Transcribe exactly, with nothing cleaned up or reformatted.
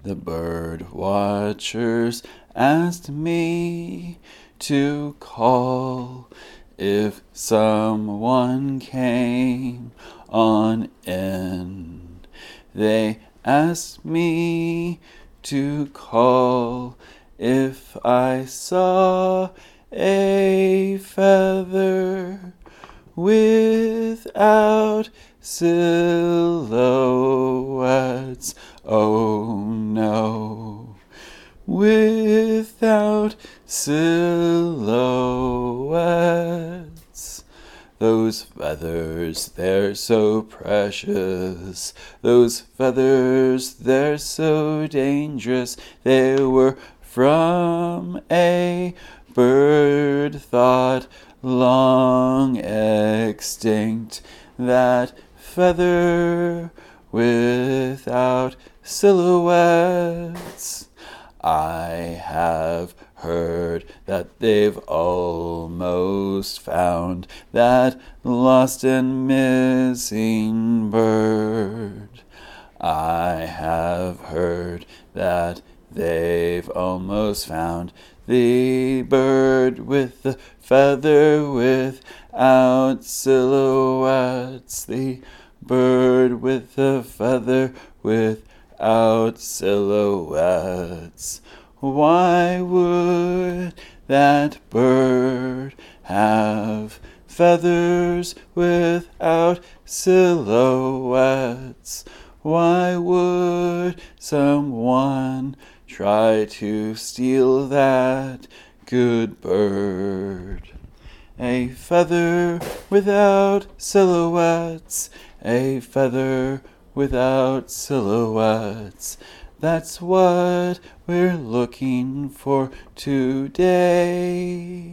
The bird watchers asked me to call if someone came on in. They asked me to call if I saw a feather without silhouettes. Oh no, without silhouettes. Those feathers, they're so precious. Those feathers, they're so dangerous. They were from a bird thought long extinct. That feather without silhouettes. I have heard that they've almost found that lost and missing bird. I have heard that they've almost found the bird with the feather without silhouettes. The bird with the feather without silhouettes. Why would that bird have feathers without silhouettes? Why would someone try to steal that good bird? A feather without silhouettes, a feather without silhouettes. That's what we're looking for today.